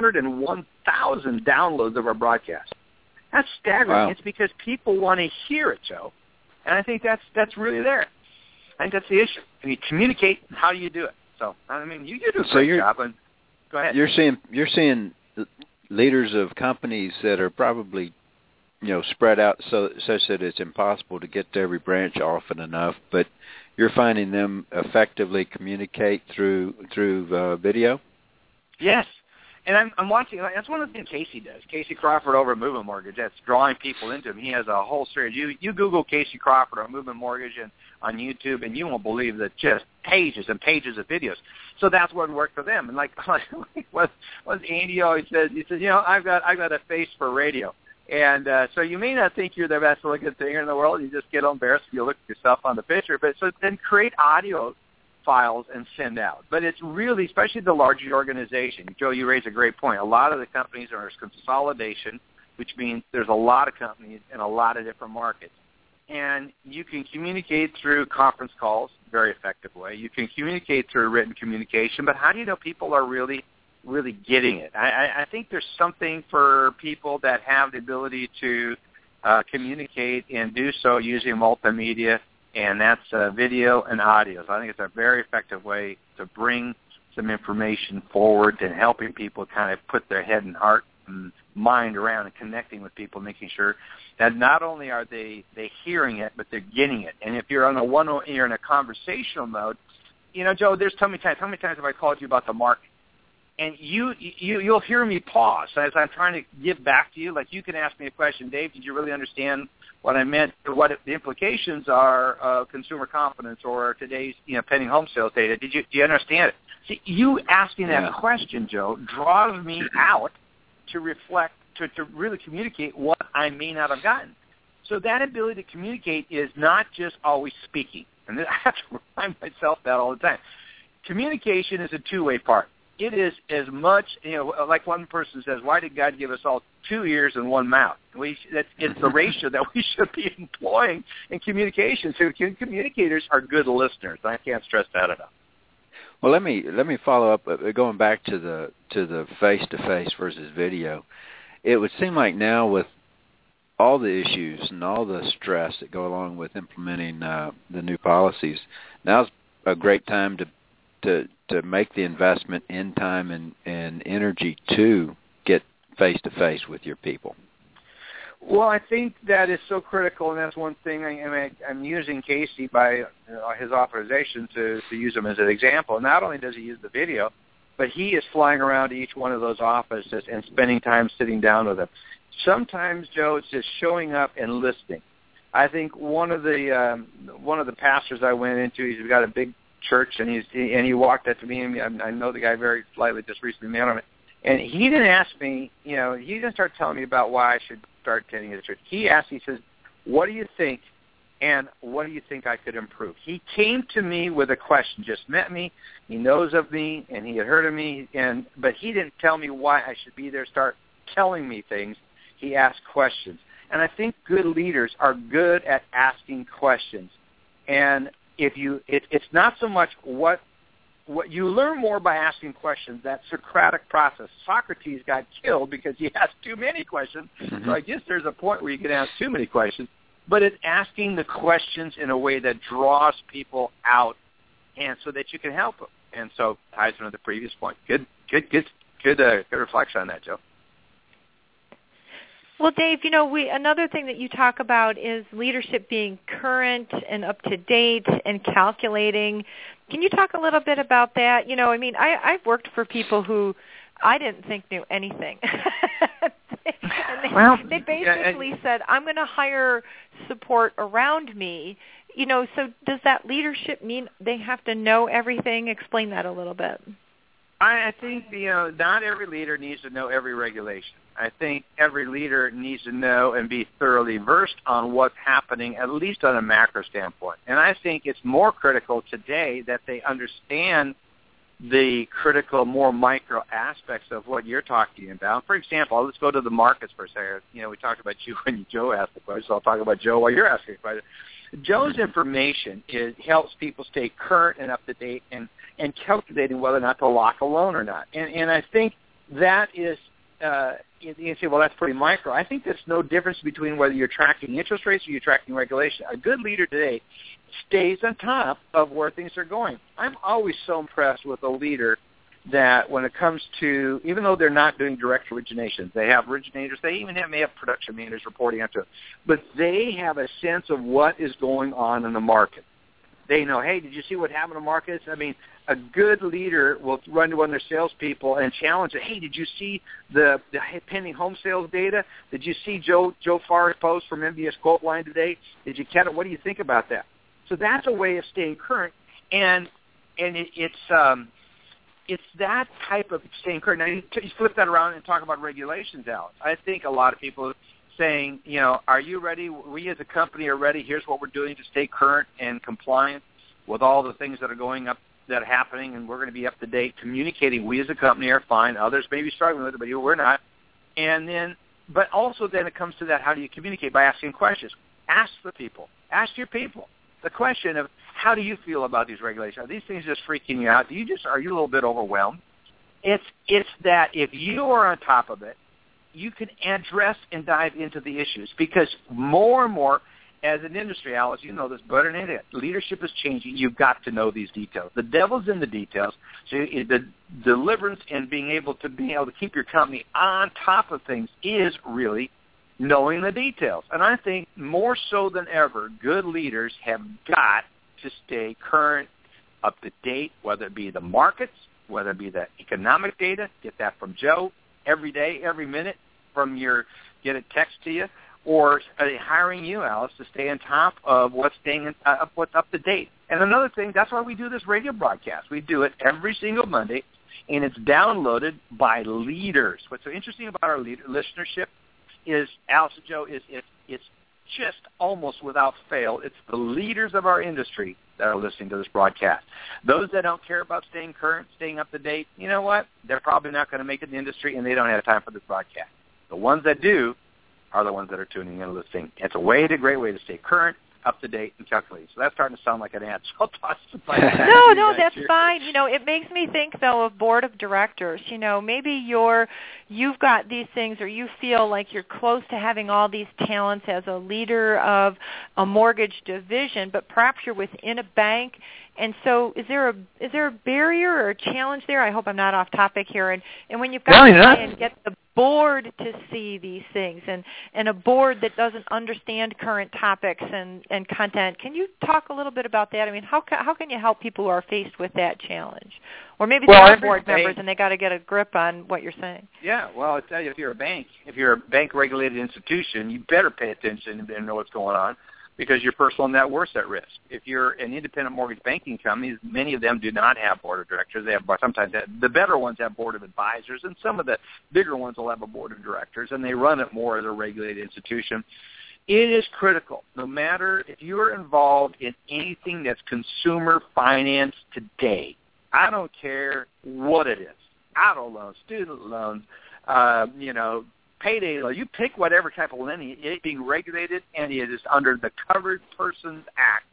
301,000 downloads of our broadcast. That's staggering. Wow. It's because people want to hear it, Joe. And I think that's really there. I think that's the issue. When you communicate, how do you do it? So, I mean, you do a great job. And go ahead. You're seeing leaders of companies that are probably, spread out such that it's impossible to get to every branch often enough, but you're finding them effectively communicate through video? Yes. And I'm watching. That's one of the things Casey does. Casey Crawford over at Movement Mortgage. That's drawing people into him. He has a whole series. You Google Casey Crawford on Movement Mortgage and on YouTube, and you won't believe that just pages and pages of videos. So that's what worked for them. And like what Andy always says, he says, I've got a face for radio. And so you may not think you're the best looking thing in the world. You just get embarrassed if you look at yourself on the picture. But so then create audio files and send out. But it's really, especially the larger organization. Joe, you raise a great point. A lot of the companies are consolidation, which means there's a lot of companies in a lot of different markets. And you can communicate through conference calls, very effective way. You can communicate through written communication, but how do you know people are really getting it? I think there's something for people that have the ability to communicate and do so using multimedia, and that's video and audio. So I think it's a very effective way to bring some information forward and helping people kind of put their head and heart and mind around and connecting with people, making sure that not only are they hearing it, but they're getting it. And if you're you're in a conversational mode, Joe, there's how many times have I called you about the market? and you'll hear me pause as I'm trying to give back to you. Like you can ask me a question, Dave, did you really understand what I meant, or what the implications are of consumer confidence or today's pending home sales data? Do you understand it? See, you asking that question, Joe, draws me out to reflect, to really communicate what I may not have gotten. So that ability to communicate is not just always speaking. And I have to remind myself that all the time. Communication is a two-way part. It is as much, like one person says, why did God give us all 2 ears and 1 mouth? It's the ratio that we should be employing in communication. So communicators are good listeners. I can't stress that enough. Well, let me follow up, going back to the face-to-face versus video. It would seem like now with all the issues and all the stress that go along with implementing the new policies, now's a great time to make the investment in time and energy to get face-to-face with your people. Well, I think that is so critical, and that's one thing. I'm using Casey by his authorization to use him as an example. Not only does he use the video, but he is flying around to each one of those offices and spending time sitting down with them. Sometimes, Joe, it's just showing up and listening. I think one of the pastors I went into, he's got a big church, and he walked up to me, and I know the guy very slightly, just recently met him, and he didn't ask me, he didn't start telling me about why I should start attending his church. He asked, he says, what do you think, and what do you think I could improve? He came to me with a question, just met me, he knows of me, and he had heard of me, but he didn't tell me why I should be there, start telling me things. He asked questions. And I think good leaders are good at asking questions. And it's not so much what you learn more by asking questions, that Socratic process. Socrates got killed because he asked too many questions. Mm-hmm. So I guess there's a point where you can ask too many questions. But it's asking the questions in a way that draws people out, and so that you can help them. And so ties into the previous point. Good reflection on that, Joe. Well, Dave, another thing that you talk about is leadership being current and up to date and calculating. Can you talk a little bit about that? I've worked for people who I didn't think knew anything. They basically said, I'm going to hire support around me. So does that leadership mean they have to know everything? Explain that a little bit. I think, not every leader needs to know every regulation. I think every leader needs to know and be thoroughly versed on what's happening, at least on a macro standpoint. And I think it's more critical today that they understand the critical, more micro aspects of what you're talking about. For example, let's go to the markets for a second. We talked about you when Joe asked the question, so I'll talk about Joe while you're asking the question. Joe's information helps people stay current and up to date and calculating whether or not to lock a loan or not. And I think that is, you say, well, that's pretty micro. I think there's no difference between whether you're tracking interest rates or you're tracking regulation. A good leader today stays on top of where things are going. I'm always so impressed with a leader that when it comes to, even though they're not doing direct originations, they have originators, they even may have production managers reporting up to it, but they have a sense of what is going on in the market. They know, hey, did you see what happened in the markets? I mean, a good leader will run to one of their salespeople and challenge it. Hey, did you see the pending home sales data? Did you see Joe Farr's post from MBS Quote Line today? Did you catch it? What do you think about that? So that's a way of staying current, and it's that type of staying current. Now, you flip that around and talk about regulations, Alex. I think a lot of people saying, are you ready? We as a company are ready. Here's what we're doing to stay current and compliant with all the things that are going up, that are happening, and we're going to be up to date, communicating. We as a company are fine. Others may be struggling with it, but we're not. And then, but also then it comes to that, how do you communicate? By asking questions. Ask the people. Ask your people the question of, how do you feel about these regulations? Are these things just freaking you out? Are you a little bit overwhelmed? It's that if you are on top of it, you can address and dive into the issues, because more and more, as an industry, Alice, you know this better than anything, leadership is changing. You've got to know these details. The devil's in the details. So the deliverance and being able to keep your company on top of things is really knowing the details. And I think more so than ever, good leaders have got to stay current, up to date, whether it be the markets, whether it be the economic data, get that from Joe every day, every minute, get it text to you, or are they hiring you, Alice, to stay on top of what's up to date? And another thing, that's why we do this radio broadcast. We do it every single Monday, and it's downloaded by leaders. What's so interesting about our listenership is, Alice and Joe, it's just almost without fail, it's the leaders of our industry that are listening to this broadcast. Those that don't care about staying current, staying up to date, you know what? They're probably not going to make it in the industry, and they don't have time for this broadcast. The ones that do are the ones that are tuning in and listening. It's a great way to stay current, up to date, and calculated. So that's starting to sound like an ad. So I'll toss it back. No, that's fine. It makes me think though of board of directors. Maybe you've got these things, or you feel like you're close to having all these talents as a leader of a mortgage division, but perhaps you're within a bank. And so is there a barrier or a challenge there? I hope I'm not off topic here. And when you've got to try and get the board to see these things, and a board that doesn't understand current topics and content, can you talk a little bit about that? I mean, how can you help people who are faced with that challenge? Or maybe they're board members and they got to get a grip on what you're saying. Yeah, well, I'll tell you, if you're a bank-regulated institution, you better pay attention and know what's going on, because your personal net worth's at risk. If you're an independent mortgage banking company, many of them do not have board of directors. They have sometimes the better ones have board of advisors, and some of the bigger ones will have a board of directors, and they run it more as a regulated institution. It is critical, no matter if you're involved in anything that's consumer finance today. I don't care what it is, auto loans, student loans, payday loan, you pick whatever type of lending, it being regulated, and it is under the Covered Persons Act,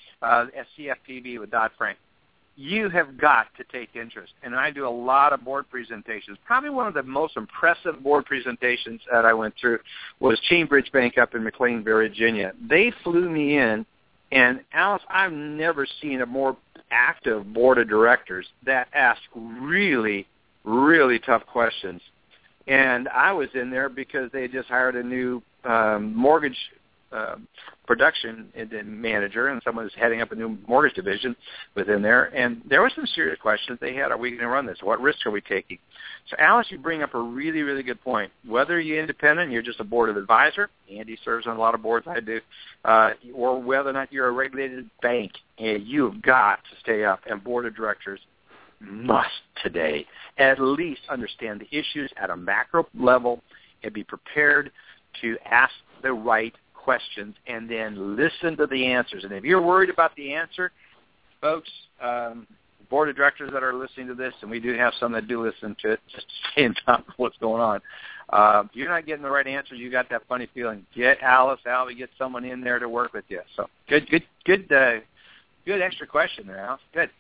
SCFPB with Dodd-Frank. You have got to take interest. And I do a lot of board presentations. Probably one of the most impressive board presentations that I went through was Cambridge Bank up in McLean, Virginia. They flew me in, and Alice, I've never seen a more active board of directors that asked really, really tough questions. And I was in there because they just hired a new mortgage production manager, and someone was heading up a new mortgage division within there. And there were some serious questions they had. Are we going to run this? What risks are we taking? So, Alice, you bring up a really, really good point. Whether you're independent, you're just a board of advisor. Andy serves on a lot of boards, I do. Or whether or not you're a regulated bank, and you've got to stay up. And board of directors must today at least understand the issues at a macro level and be prepared to ask the right questions and then listen to the answers. And if you're worried about the answer, folks, board of directors that are listening to this, and we do have some that do listen to it just to stay on top of what's going on, if you're not getting the right answers, you got that funny feeling, get Alice, Albie, get someone in there to work with you. So good extra question there, Alice. Good.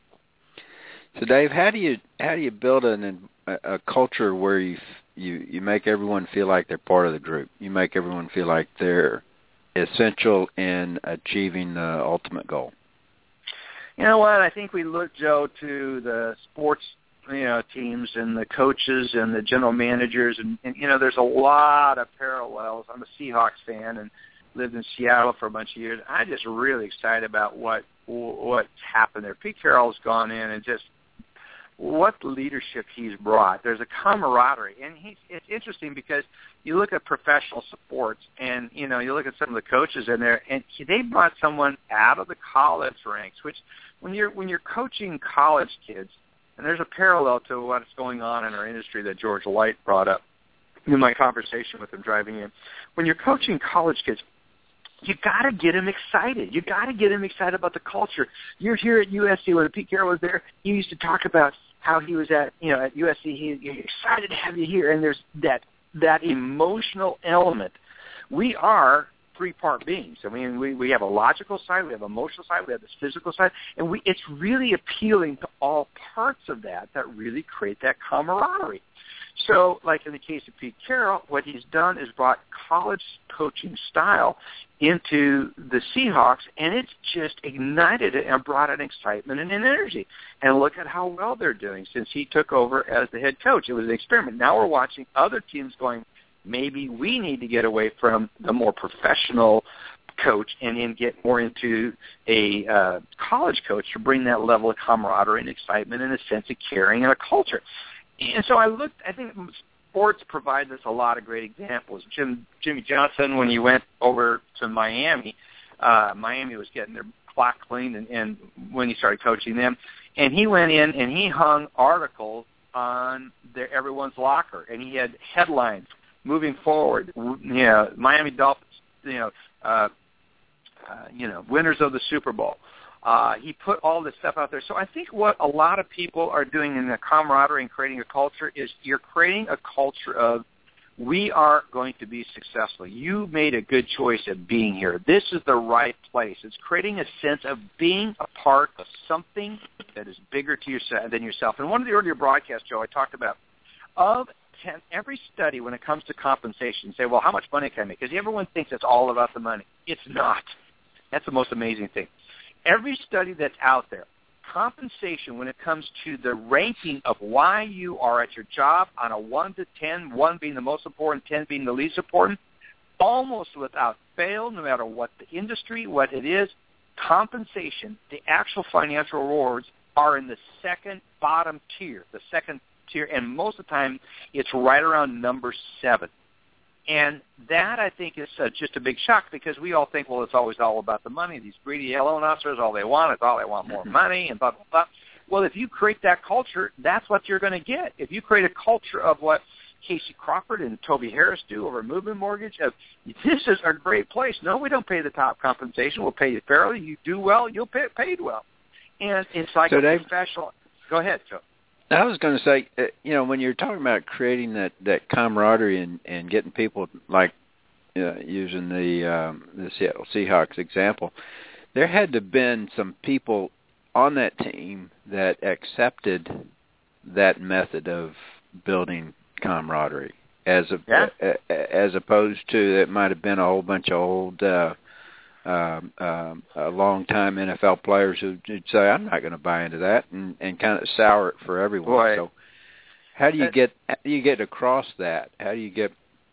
So, Dave, how do you build a culture where you make everyone feel like they're part of the group? You make everyone feel like they're essential in achieving the ultimate goal. You know what? I think we look, Joe, to the sports teams and the coaches and the general managers, and there's a lot of parallels. I'm a Seahawks fan and lived in Seattle for a bunch of years. I'm just really excited about what's happened there. Pete Carroll's gone in and just what leadership he's brought. There's a camaraderie, and it's interesting because you look at professional sports, and you look at some of the coaches in there, and they brought someone out of the college ranks. Which, when you're coaching college kids, and there's a parallel to what's going on in our industry that George Light brought up in my conversation with him driving in. When you're coaching college kids, you got to get them excited. You got to get them excited about the culture. You're here at USC when Pete Carroll was there. He used to talk about how he was at USC. He's excited to have you here, and there's that emotional element. We are three-part beings. I mean, we have a logical side, we have an emotional side, we have this physical side, and it's really appealing to all parts of that really create that camaraderie. So, like in the case of Pete Carroll, what he's done is brought college coaching style into the Seahawks, and it's just ignited it and brought an excitement and an energy. And look at how well they're doing since he took over as the head coach. It was an experiment. Now we're watching other teams going, maybe we need to get away from the more professional coach and then get more into a college coach to bring that level of camaraderie and excitement and a sense of caring and a culture. And so I think sports provides us a lot of great examples. Jimmy Johnson, when he went over to Miami, Miami was getting their clock cleaned and when he started coaching them, and he went in and he hung articles on everyone's locker, and he had headlines moving forward. Miami Dolphins, winners of the Super Bowl. He put all this stuff out there. So I think what a lot of people are doing in the camaraderie and creating a culture is you're creating a culture of we are going to be successful. You made a good choice of being here. This is the right place. It's creating a sense of being a part of something that is bigger to than yourself. And one of the earlier broadcasts, Joe, I talked about every study when it comes to compensation, say, well, how much money can I make? Because everyone thinks it's all about the money. It's not. That's the most amazing thing. Every study that's out there, compensation when it comes to the ranking of why you are at your job on a 1 to 10, 1 being the most important, 10 being the least important, almost without fail, no matter what the industry, what it is, compensation, the actual financial rewards are in the second bottom tier, and most of the time it's right around number 7. And that, I think, is just a big shock because we all think, well, it's always all about the money. These greedy loan officers, all they want more money and blah, blah, blah. Well, if you create that culture, that's what you're going to get. If you create a culture of what Casey Crawford and Toby Harris do over Movement Mortgage, this is a great place. No, we don't pay the top compensation. We'll pay you fairly. You do well, you'll pay paid well. And it's like a professional. Go ahead, Joe. I was going to say, when you're talking about creating that camaraderie and getting people, like using the Seattle Seahawks example, there had to have been some people on that team that accepted that method of building camaraderie, as opposed to it might have been a whole bunch of old long-time NFL players who'd say, I'm not going to buy into that, and kind of sour it for everyone. Boy. So how do you get across that? How do you get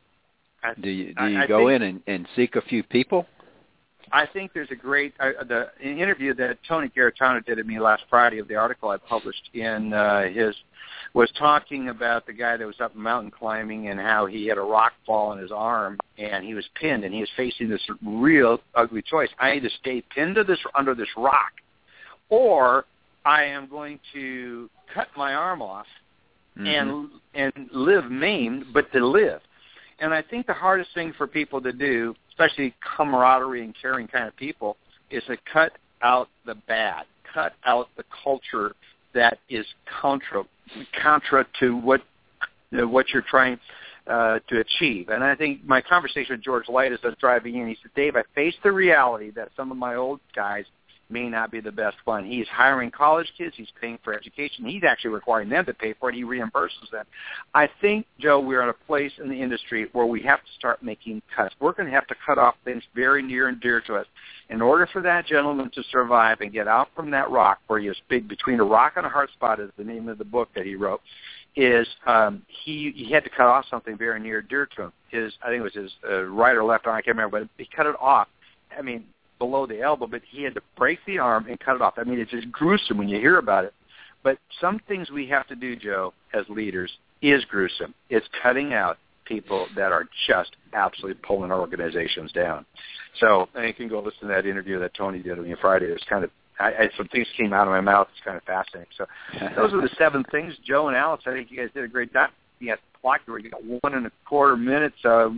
– do you go in and seek a few people? I think there's a great the interview that Tony Garitano did at me last Friday of the article I published in was talking about the guy that was up mountain climbing and how he had a rock fall in his arm and he was pinned and he was facing this real ugly choice. I either stay pinned to under this rock or I am going to cut my arm off and live maimed, but to live. And I think the hardest thing for people to do, especially camaraderie and caring kind of people, is to cut out the bad, cut out the culture that is contra to what you're trying to achieve. And I think my conversation with George Light as I was driving in, he said, Dave, I faced the reality that some of my old guys may not be the best one. He's hiring college kids. He's paying for education. He's actually requiring them to pay for it. He reimburses them. I think, Joe, we're in a place in the industry where we have to start making cuts. We're going to have to cut off things very near and dear to us. In order for that gentleman to survive and get out from that rock where he is big between a rock and a hard spot is the name of the book that he wrote, is he had to cut off something very near and dear to him. I think it was his right or left arm, I can't remember, but he cut it off. I mean, below the elbow, but he had to break the arm and cut it off. I mean, it's just gruesome when you hear about it. But some things we have to do, Joe, as leaders, is gruesome. It's cutting out people that are just absolutely pulling our organizations down. So you can go listen to that interview that Tony did with me Friday. It was kind of, some things came out of my mouth. It's kind of fascinating. So those are the 7 things. Joe and Alice, I think you guys did a great job. You got the clock where you got 1.25 minutes,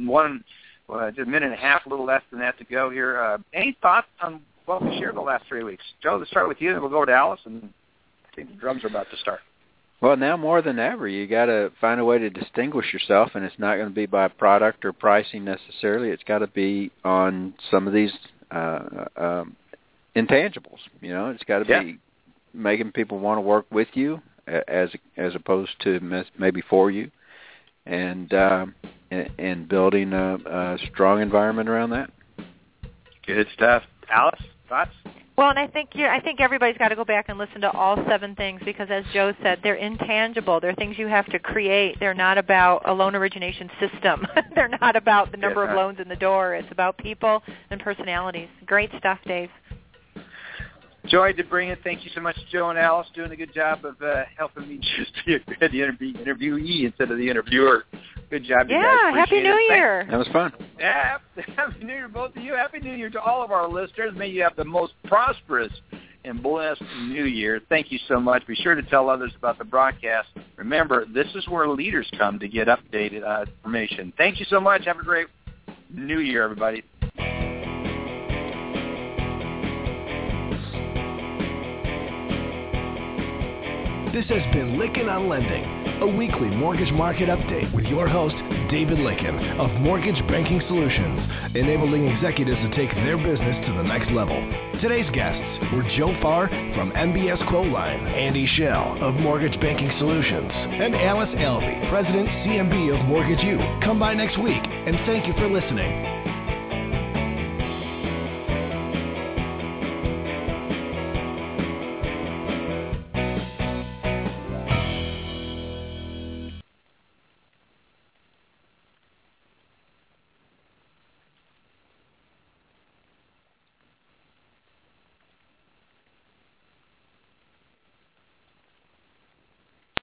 just a minute and a half, a little less than that to go here. Any thoughts on what we shared the last 3 weeks? Joe, let's start with you, and we'll go to Alice, and I think the drums are about to start. Well, now more than ever, you got to find a way to distinguish yourself, and it's not going to be by product or pricing necessarily. It's got to be on some of these intangibles. It's got to be making people want to work with you as opposed to maybe for you, and building a strong environment around that. Good stuff. Alice, thoughts? Well, and I think everybody's got to go back and listen to all 7 things because, as Joe said, they're intangible. They're things you have to create. They're not about a loan origination system. They're not about the number of loans in the door. It's about people and personalities. Great stuff, Dave. Joy to bring it. Thank you so much, Joe and Alice, doing a good job of helping me just be the interviewee instead of the interviewer. Good job, you guys. Yeah, Happy New Year. That was fun. Yeah, Happy New Year, both of you. Happy New Year to all of our listeners. May you have the most prosperous and blessed New Year. Thank you so much. Be sure to tell others about the broadcast. Remember, this is where leaders come to get updated information. Thank you so much. Have a great New Year, everybody. This has been Lykken on Lending, a weekly mortgage market update with your host, David Lykken of Mortgage Banking Solutions, enabling executives to take their business to the next level. Today's guests were Joe Farr from MBS Quoteline, Andy Schell of Mortgage Banking Solutions, and Alice Albee, President, CMB of Mortgage U. Come by next week, and thank you for listening.